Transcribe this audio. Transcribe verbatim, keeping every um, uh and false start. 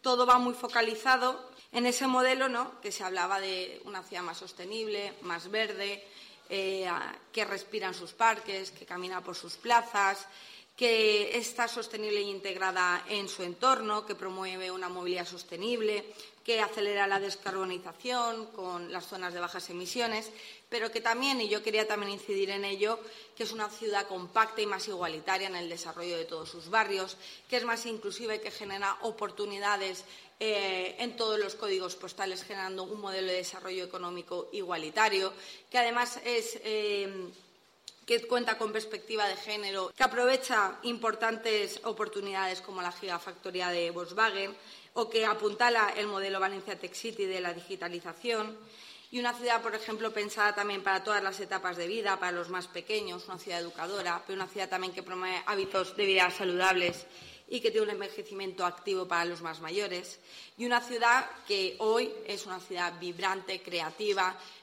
todo va muy focalizado en ese modelo, ¿no?, que se hablaba de una ciudad más sostenible, más verde, eh, que respira en sus parques, que camina por sus plazas, que está sostenible e integrada en su entorno, que promueve una movilidad sostenible, que acelera la descarbonización con las zonas de bajas emisiones, pero que también, y yo quería también incidir en ello, que es una ciudad compacta y más igualitaria en el desarrollo de todos sus barrios, que es más inclusiva y que genera oportunidades eh, en todos los códigos postales, generando un modelo de desarrollo económico igualitario, que además es... Eh, que cuenta con perspectiva de género, que aprovecha importantes oportunidades como la gigafactoría de Volkswagen o que apuntala el modelo Valencia Tech City de la digitalización. Y una ciudad, por ejemplo, pensada también para todas las etapas de vida, para los más pequeños, una ciudad educadora, pero una ciudad también que promueve hábitos de vida saludables y que tiene un envejecimiento activo para los más mayores. Y una ciudad que hoy es una ciudad vibrante, creativa,